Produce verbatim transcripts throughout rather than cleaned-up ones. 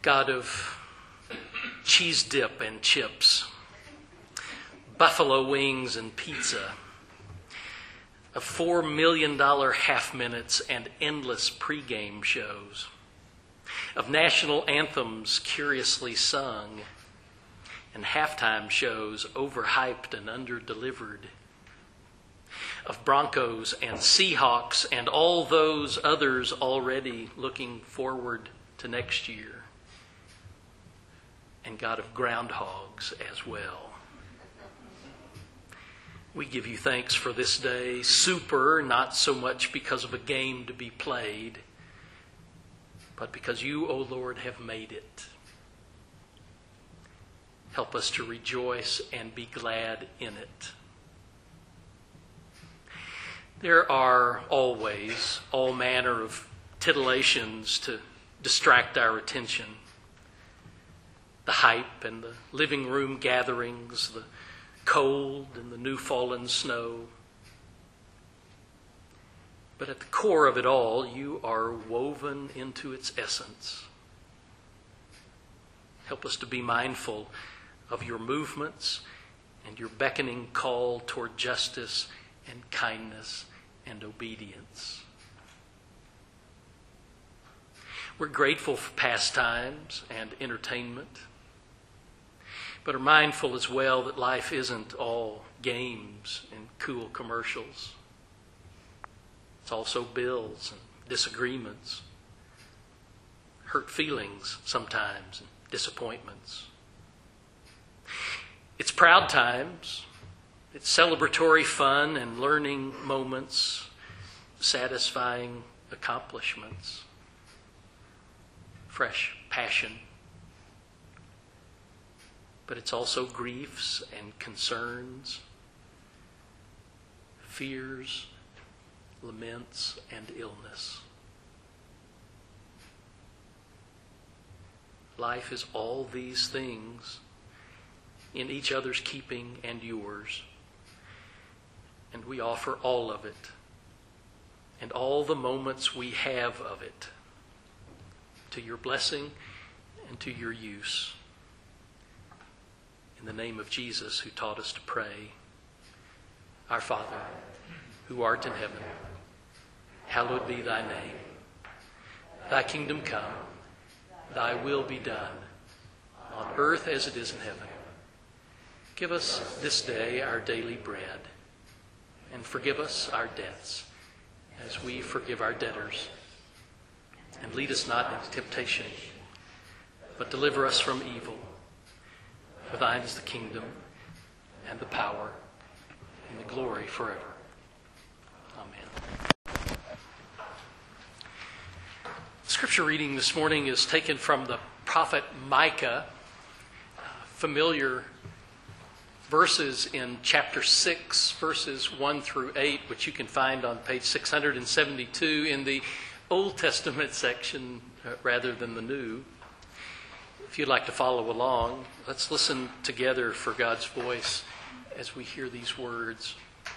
God of cheese dip and chips, buffalo wings and pizza, of four million dollars half minutes and endless pregame shows, of national anthems curiously sung and halftime shows overhyped and underdelivered, of Broncos and Seahawks and all those others already looking forward to next year, and God of groundhogs as well. We give you thanks for this day, super, not so much because of a game to be played, but because you, O Lord, have made it. Help us to rejoice and be glad in it. There are always all manner of titillations to distract our attention. The hype and the living room gatherings, the cold and the new fallen snow. But at the core of it all, you are woven into its essence. Help us to be mindful of your movements and your beckoning call toward justice and kindness and obedience. We're grateful for pastimes and entertainment, but are mindful as well that life isn't all games and cool commercials. It's also bills and disagreements, hurt feelings sometimes, and disappointments. It's proud times, it's celebratory fun and learning moments, satisfying accomplishments, fresh passion. But it's also griefs and concerns, fears, laments, and illness. Life is all these things in each other's keeping and yours. And we offer all of it and all the moments we have of it to your blessing and to your use. In the name of Jesus, who taught us to pray, Our Father, who art in heaven, hallowed be thy name. Thy kingdom come, thy will be done, on earth as it is in heaven. Give us this day our daily bread, and forgive us our debts, as we forgive our debtors. And lead us not into temptation, but deliver us from evil. For thine is the kingdom, and the power, and the glory forever. Amen. The scripture reading this morning is taken from the prophet Micah, familiar verses in chapter six, verses one through eight, which you can find on page six hundred seventy-two in the Old Testament section uh, rather than the New. If you'd like to follow along, let's listen together for God's voice as we hear these words.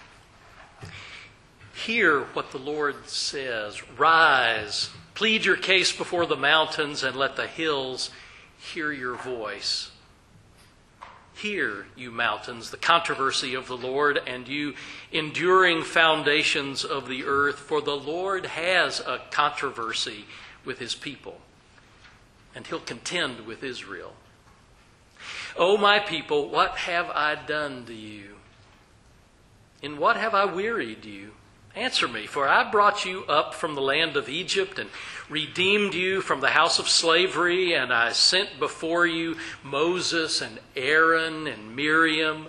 Hear what the Lord says. Rise, plead your case before the mountains, and let the hills hear your voice. Hear, you mountains, the controversy of the Lord, and you enduring foundations of the earth, for the Lord has a controversy with his people, and he'll contend with Israel. O my people, what have I done to you? In what have I wearied you? Answer me, for I brought you up from the land of Egypt and redeemed you from the house of slavery, and I sent before you Moses and Aaron and Miriam.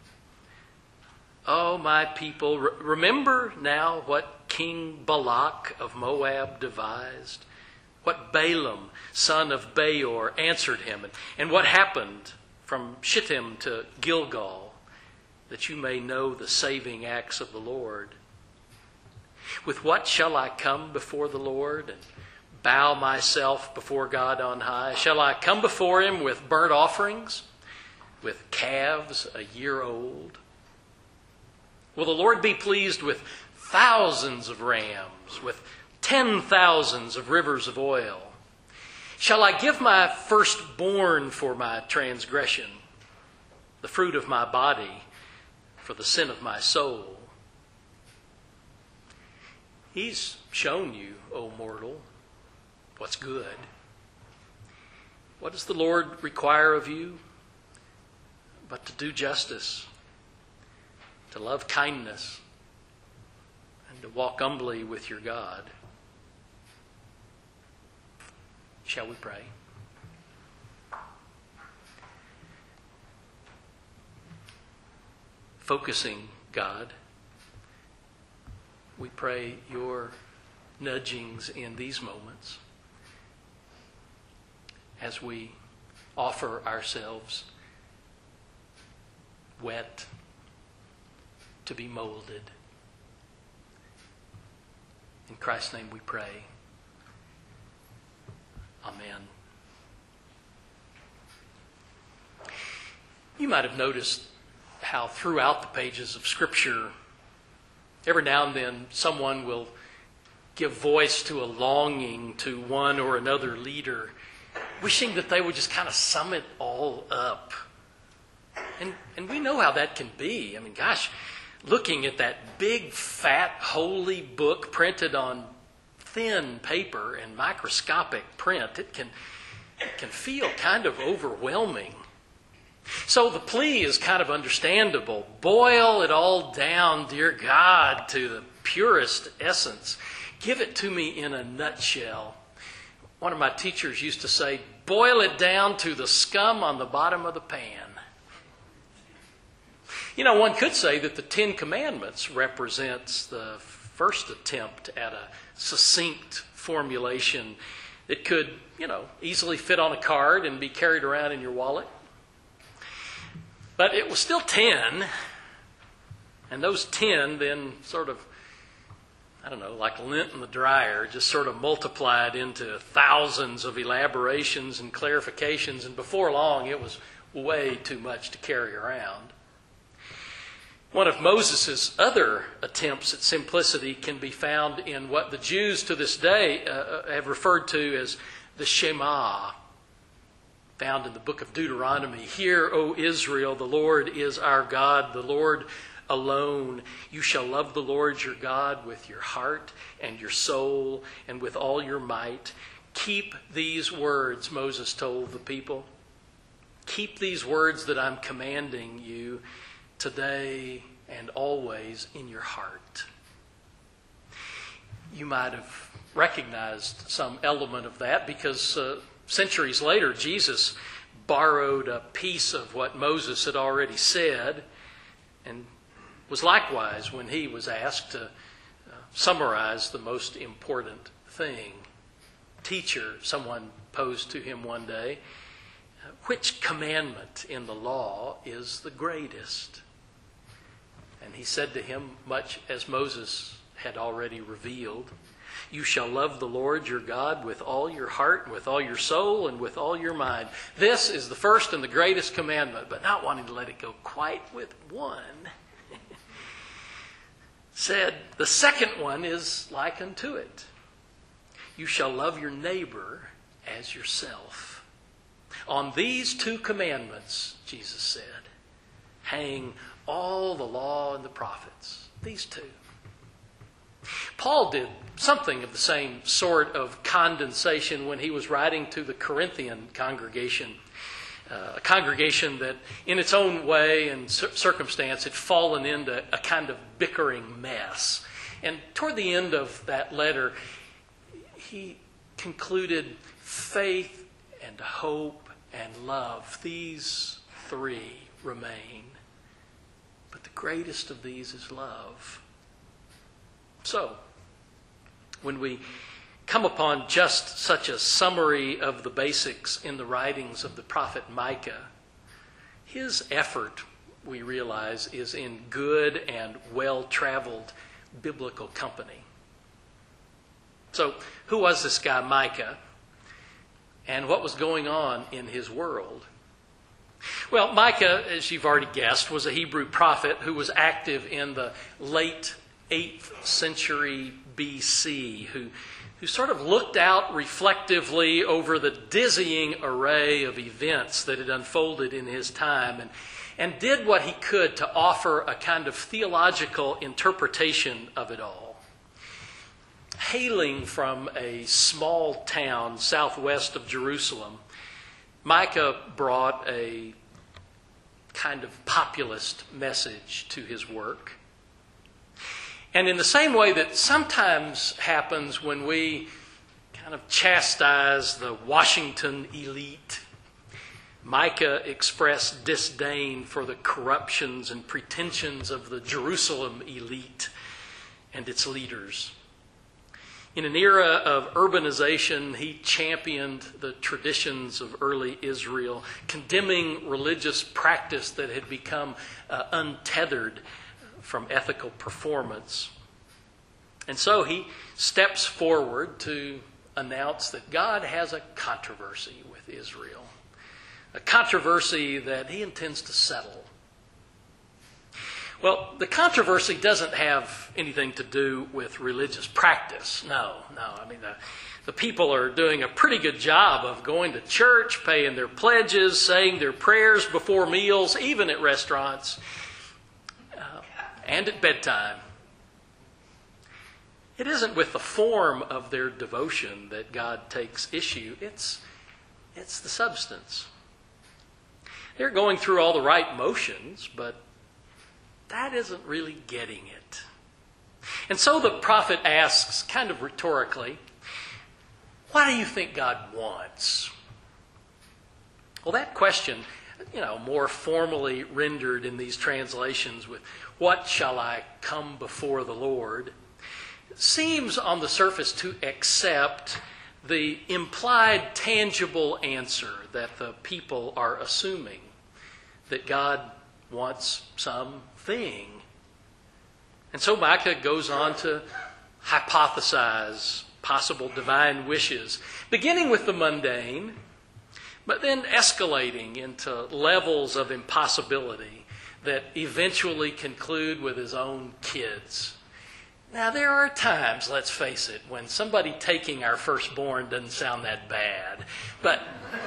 Oh, my people, re- remember now what King Balak of Moab devised, what Balaam, son of Beor, answered him, and, and what happened from Shittim to Gilgal, that you may know the saving acts of the Lord. With what shall I come before the Lord and bow myself before God on high? Shall I come before him with burnt offerings, with calves a year old? Will the Lord be pleased with thousands of rams, with ten thousands of rivers of oil? Shall I give my firstborn for my transgression, the fruit of my body for the sin of my soul? He's shown you, O mortal, what's good. What does the Lord require of you? But to do justice, to love kindness, and to walk humbly with your God. Shall we pray? Focusing, God, we pray your nudgings in these moments as we offer ourselves wet to be molded. In Christ's name we pray. Amen. You might have noticed how throughout the pages of Scripture, every now and then someone will give voice to a longing to one or another leader, wishing that they would just kind of sum it all up. And, and we know how that can be. I mean, gosh, looking at that big, fat, holy book printed on thin paper and microscopic print, it can, it can feel kind of overwhelming. So the plea is kind of understandable. Boil it all down, dear God, to the purest essence. Give it to me in a nutshell. One of my teachers used to say, boil it down to the scum on the bottom of the pan. You know, one could say that the Ten Commandments represents the first attempt at a succinct formulation that could, you know, easily fit on a card and be carried around in your wallet. But it was still ten, and those ten then sort of, I don't know, like lint in the dryer, just sort of multiplied into thousands of elaborations and clarifications, and before long it was way too much to carry around. One of Moses' other attempts at simplicity can be found in what the Jews to this day uh, have referred to as the Shema, found in the book of Deuteronomy. Hear, O Israel, the Lord is our God, the Lord alone. You shall love the Lord your God with your heart and your soul and with all your might. Keep these words, Moses told the people. Keep these words that I'm commanding you today and always in your heart. You might have recognized some element of that because uh, centuries later, Jesus borrowed a piece of what Moses had already said and was likewise when he was asked to uh, summarize the most important thing. Teacher, someone posed to him one day, which commandment in the law is the greatest? And he said to him, much as Moses had already revealed, you shall love the Lord your God with all your heart, and with all your soul, and with all your mind. This is the first and the greatest commandment, but not wanting to let it go quite with one, said, the second one is like unto it. You shall love your neighbor as yourself. On these two commandments, Jesus said, hang all the law and the prophets. These two. Paul did something of the same sort of condensation when he was writing to the Corinthian congregation, uh, a congregation that in its own way and circumstance had fallen into a kind of bickering mess. And toward the end of that letter, he concluded faith and hope and love. These three remain. But the greatest of these is love. So, when we come upon just such a summary of the basics in the writings of the prophet Micah, his effort, we realize, is in good and well-traveled biblical company. So, who was this guy Micah? And what was going on in his world? Well, Micah, as you've already guessed, was a Hebrew prophet who was active in the late eighth century B C, who, who sort of looked out reflectively over the dizzying array of events that had unfolded in his time and, and did what he could to offer a kind of theological interpretation of it all. Hailing from a small town southwest of Jerusalem, Micah brought a kind of populist message to his work. And in the same way that sometimes happens when we kind of chastise the Washington elite, Micah expressed disdain for the corruptions and pretensions of the Jerusalem elite and its leaders. In an era of urbanization, he championed the traditions of early Israel, condemning religious practice that had become uh, untethered from ethical performance. And so he steps forward to announce that God has a controversy with Israel, a controversy that he intends to settle. Well, the controversy doesn't have anything to do with religious practice. No, no. I mean, the, the people are doing a pretty good job of going to church, paying their pledges, saying their prayers before meals, even at restaurants, uh, and at bedtime. It isn't with the form of their devotion that God takes issue. It's, it's the substance. They're going through all the right motions, but that isn't really getting it. And so the prophet asks, kind of rhetorically, what do you think God wants? Well, that question, you know, more formally rendered in these translations with, what shall I come before the Lord, seems on the surface to accept the implied tangible answer that the people are assuming, that God wants some thing. And so Micah goes on to hypothesize possible divine wishes, beginning with the mundane, but then escalating into levels of impossibility that eventually conclude with his own kids. Now, there are times, let's face it, when somebody taking our firstborn doesn't sound that bad, but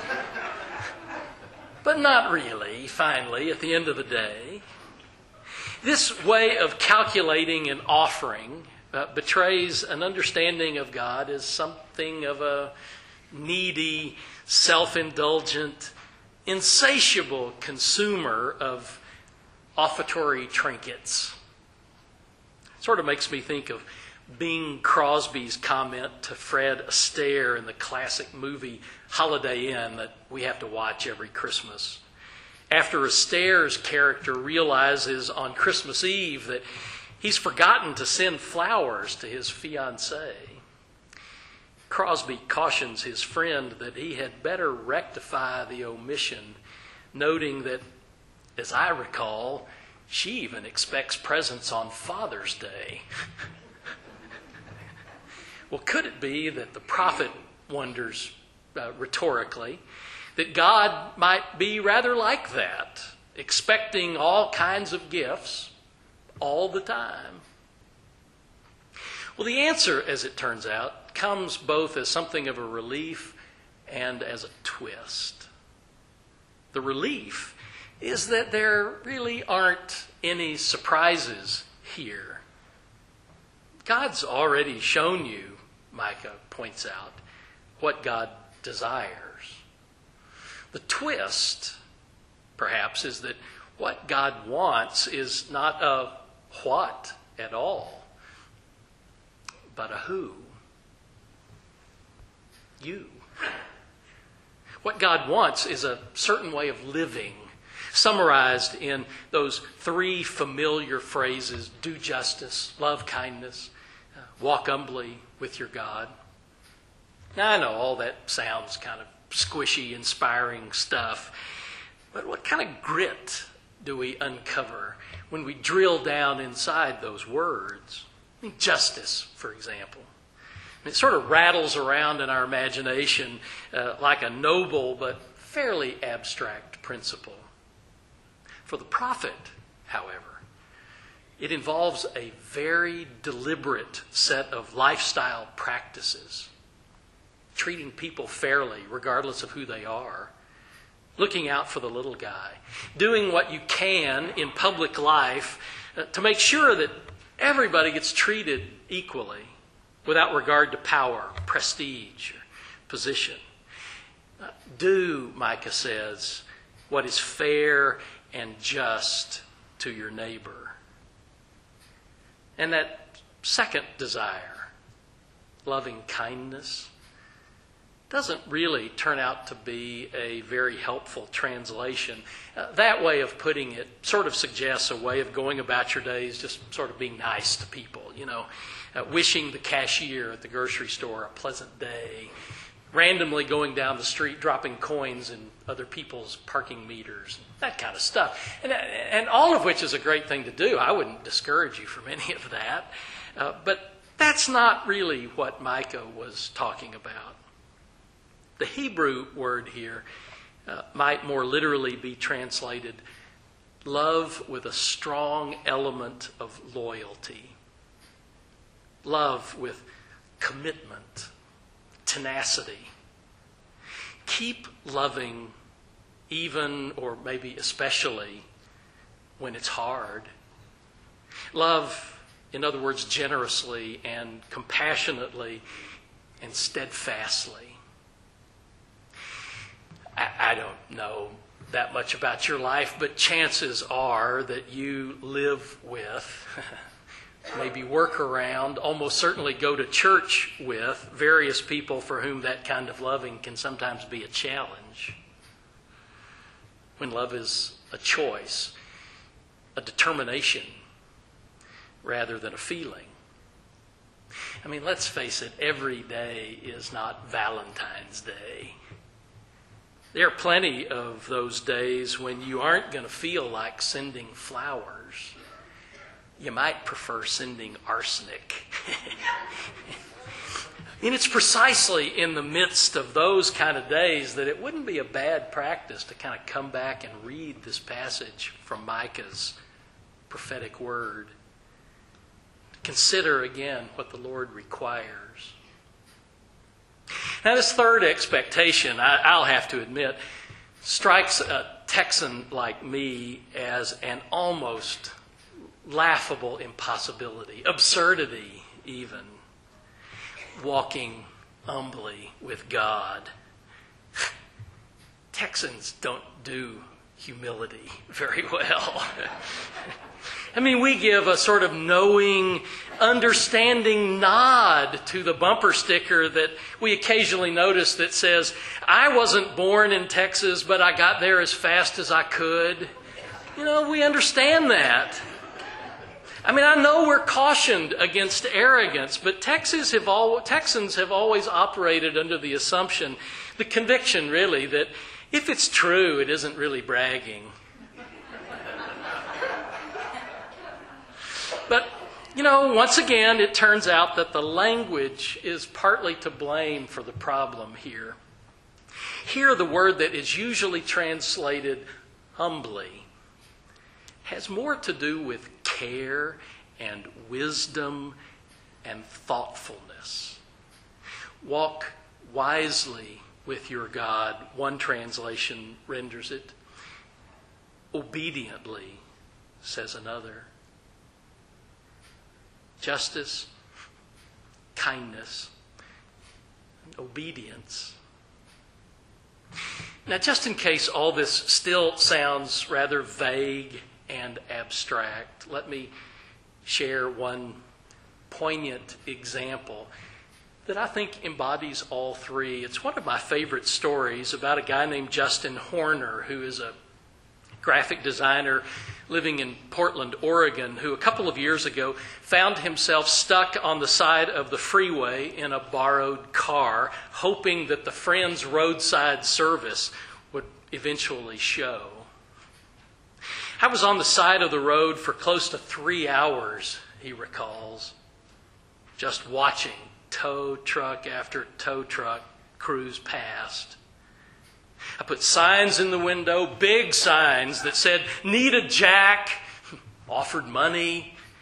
but not really, finally, at the end of the day. This way of calculating and offering uh, betrays an understanding of God as something of a needy, self-indulgent, insatiable consumer of offertory trinkets. Sort of makes me think of Bing Crosby's comment to Fred Astaire in the classic movie Holiday Inn that we have to watch every Christmas. After Astaire's character realizes on Christmas Eve that he's forgotten to send flowers to his fiancée, Crosby cautions his friend that he had better rectify the omission, noting that, as I recall, she even expects presents on Father's Day. Well, could it be that the prophet wonders uh, rhetorically that God might be rather like that, expecting all kinds of gifts all the time? Well, the answer, as it turns out, comes both as something of a relief and as a twist. The relief is that there really aren't any surprises here. God's already shown you, Micah points out, what God desires. The twist, perhaps, is that what God wants is not a what at all, but a who. You. What God wants is a certain way of living, summarized in those three familiar phrases: do justice, love kindness, walk humbly with your God. Now, I know all that sounds kind of squishy, inspiring stuff, but what kind of grit do we uncover when we drill down inside those words? I mean, justice, for example. It sort of rattles around in our imagination uh, like a noble but fairly abstract principle. For the prophet, however, It involves a very deliberate set of lifestyle practices. Treating people fairly, regardless of who they are. Looking out for the little guy. Doing what you can in public life uh, to make sure that everybody gets treated equally without regard to power, prestige, or position. Uh, do, Micah says, what is fair and just to your neighbor. And that second desire, loving kindness, doesn't really turn out to be a very helpful translation. Uh, that way of putting it sort of suggests a way of going about your days just sort of being nice to people, you know, uh, wishing the cashier at the grocery store a pleasant day, randomly going down the street dropping coins in other people's parking meters, that kind of stuff. And, and all of which is a great thing to do. I wouldn't discourage you from any of that. Uh, but that's not really what Micah was talking about. The Hebrew word here uh, might more literally be translated love with a strong element of loyalty. Love with commitment, tenacity. Keep loving even or maybe especially when it's hard. Love, in other words, generously and compassionately and steadfastly. I don't know that much about your life, but chances are that you live with, maybe work around, almost certainly go to church with various people for whom that kind of loving can sometimes be a challenge. When love is a choice, a determination, rather than a feeling. I mean, let's face it, every day is not Valentine's Day. There are plenty of those days when you aren't going to feel like sending flowers. You might prefer sending arsenic. And it's precisely in the midst of those kind of days that it wouldn't be a bad practice to kind of come back and read this passage from Micah's prophetic word. Consider again what the Lord requires. Now, this third expectation, I, I'll have to admit, strikes a Texan like me as an almost laughable impossibility, absurdity even. Walking humbly with God. Texans don't do humility very well. I mean, we give a sort of knowing, understanding nod to the bumper sticker that we occasionally notice that says, I wasn't born in Texas, but I got there as fast as I could. You know, we understand that. I mean, I know we're cautioned against arrogance, but Texas have al- Texans have always operated under the assumption, the conviction really, that if it's true, it isn't really bragging. But, you know, once again, it turns out that the language is partly to blame for the problem here. Here, the word that is usually translated humbly has more to do with care and wisdom and thoughtfulness. Walk wisely with your God, one translation renders it. Obediently, says another. Justice, kindness, and obedience. Now, just in case all this still sounds rather vague and abstract, let me share one poignant example that I think embodies all three. It's one of my favorite stories about a guy named Justin Horner, who is a graphic designer living in Portland, Oregon, who a couple of years ago found himself stuck on the side of the freeway in a borrowed car, hoping that the Friends roadside service would eventually show. I was on the side of the road for close to three hours, he recalls, just watching tow truck after tow truck cruise past. I put signs in the window, big signs that said, need a jack, offered money,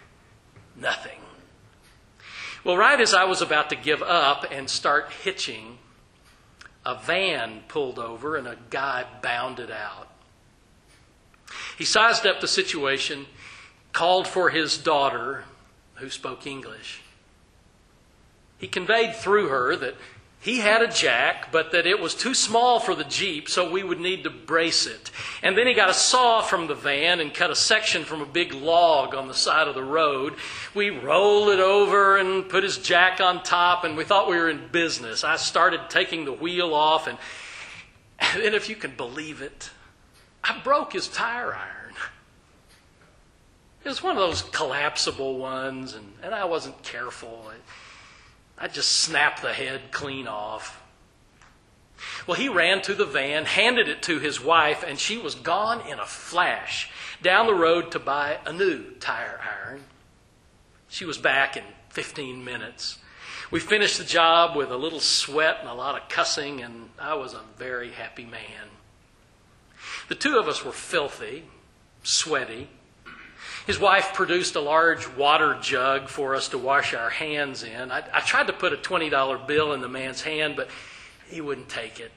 Nothing. Well, right as I was about to give up and start hitching, a van pulled over and a guy bounded out. He sized up the situation, called for his daughter, who spoke English. He conveyed through her that he had a jack, but that it was too small for the Jeep, so we would need to brace it. And then he got a saw from the van and cut a section from a big log on the side of the road. We rolled it over and put his jack on top, and we thought we were in business. I started taking the wheel off, and, and if you can believe it, I broke his tire iron. It was one of those collapsible ones, and, and I wasn't careful. I, I just snapped the head clean off. Well, he ran to the van, handed it to his wife, and she was gone in a flash down the road to buy a new tire iron. She was back in fifteen minutes. We finished the job with a little sweat and a lot of cussing, and I was a very happy man. The two of us were filthy, sweaty. His wife produced a large water jug for us to wash our hands in. I, I tried to put a twenty dollar bill in the man's hand, but he wouldn't take it.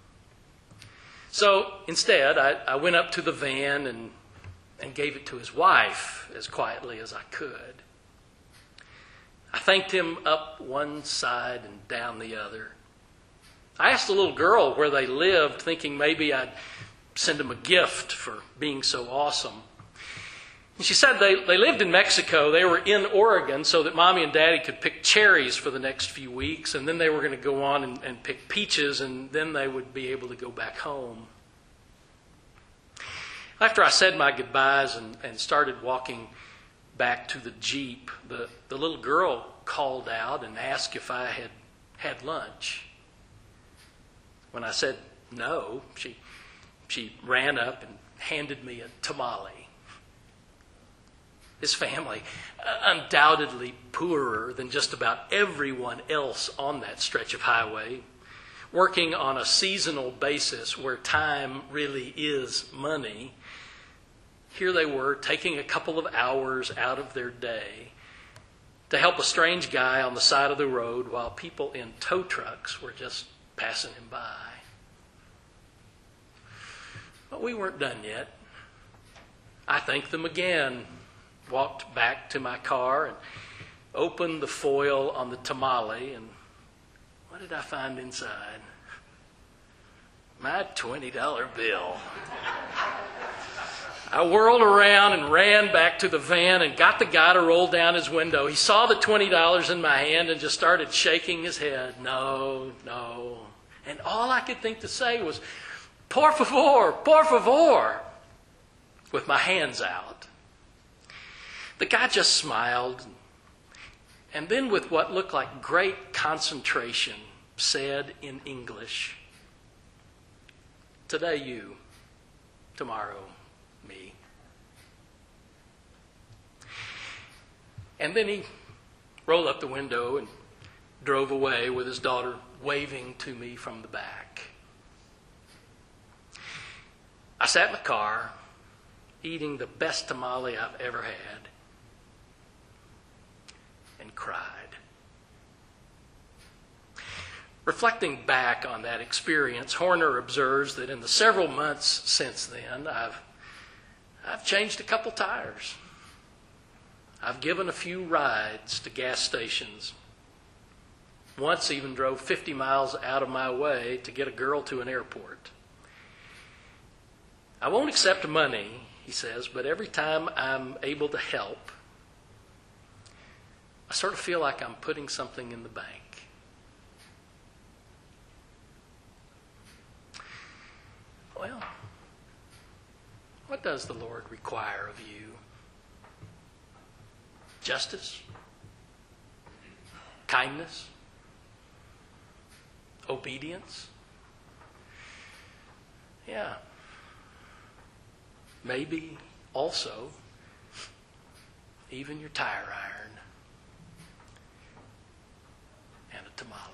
So instead, I, I went up to the van and, and gave it to his wife as quietly as I could. I thanked him up one side and down the other. I asked the little girl where they lived, thinking maybe I'd send him a gift for being so awesome. And she said they, they lived in Mexico. They were in Oregon so that Mommy and Daddy could pick cherries for the next few weeks, and then they were going to go on and, and pick peaches, and then they would be able to go back home. After I said my goodbyes and, and started walking back to the Jeep, the, the little girl called out and asked if I had had lunch. When I said no, she, she ran up and handed me a tamale. His family, undoubtedly poorer than just about everyone else on that stretch of highway, working on a seasonal basis where time really is money. Here they were, taking a couple of hours out of their day to help a strange guy on the side of the road while people in tow trucks were just passing him by. But we weren't done yet. I thanked them again, walked back to my car and opened the foil on the tamale, and what did I find inside? My twenty dollar bill. I whirled around and ran back to the van and got the guy to roll down his window. He saw the twenty dollars in my hand and just started shaking his head. No, no. And all I could think to say was, por favor, por favor, with my hands out. The guy just smiled, and then with what looked like great concentration, said in English, today you, tomorrow me. And then he rolled up the window and drove away with his daughter waving to me from the back. I sat in the car, eating the best tamale I've ever had, and cried. Reflecting back on that experience, Horner observes that in the several months since then, I've, I've changed a couple tires. I've given a few rides to gas stations. Once even drove fifty miles out of my way to get a girl to an airport. I won't accept money, he says, but every time I'm able to help, I sort of feel like I'm putting something in the bank. Well, what does the Lord require of you? Justice? Kindness? Obedience? Yeah. Maybe also even your tire iron and a tamale.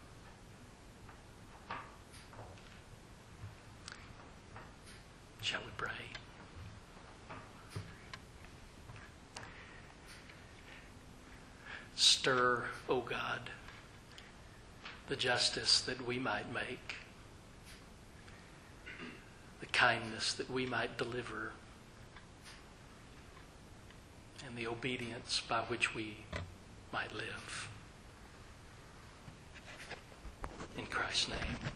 Shall we pray? Stir, O God, the justice that we might make, the kindness that we might deliver, and the obedience by which we might live. In Christ's name.